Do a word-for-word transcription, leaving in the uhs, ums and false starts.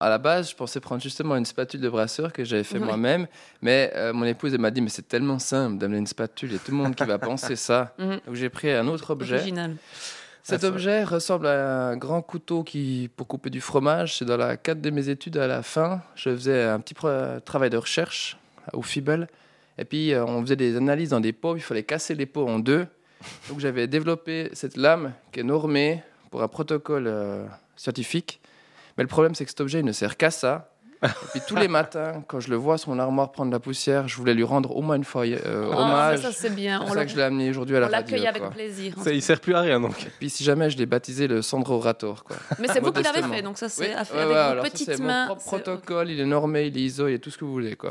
à la base, je pensais prendre justement une spatule de brasseur que j'avais fait Oui. moi-même. Mais euh, mon épouse, elle m'a dit, mais c'est tellement simple d'amener une spatule. Il y a tout le monde qui va penser ça. Mhm. Donc j'ai pris un autre objet. Original. Cet Ah, ça- objet ressemble à un grand couteau qui, pour couper du fromage. C'est dans la cadre de mes études à la fin. Je faisais un petit pro- travail de recherche au Fibel. Et puis, euh, on faisait des analyses dans des pots. Il fallait casser les pots en deux. Donc, j'avais développé cette lame qui est normée pour un protocole euh, scientifique. Mais le problème, c'est que cet objet, il ne sert qu'à ça. Et puis, tous les matins, quand je le vois sur mon armoire prendre la poussière, je voulais lui rendre au moins une fois euh, Ah, hommage. ça, c'est bien. C'est On pour ça le- que je l'ai amené aujourd'hui à la on radio. l'accueille avec quoi. plaisir. Ça, il sert plus à rien donc. Puis si jamais je l'ai baptisé le Sandro Rator. Quoi. Mais c'est vous qui l'avez Modestement. fait, donc ça c'est Oui, à fait ouais, avec ouais, vos alors ça, petites c'est mains. mon propre c'est- protocole, il est normé, il est I S O, il y a tout ce que vous voulez. Quoi.